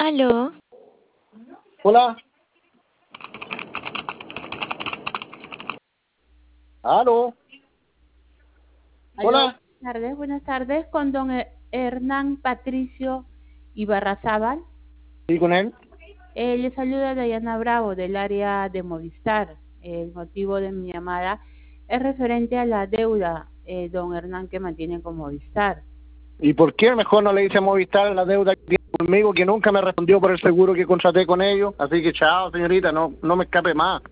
Aló, Hola. Aló. Aló, Hola. buenas tardes, con don Hernán Patricio Ibarrazábal. ¿Sí con él? Le saluda Dayana Bravo del área de Movistar. El motivo de mi llamada es referente a la deuda, don Hernán, que mantiene con Movistar. ¿Y por qué mejor no le dice a Movistar la deuda que tiene conmigo, que nunca me respondió por el seguro que contraté con ellos? Así que chao, señorita, no me escape más.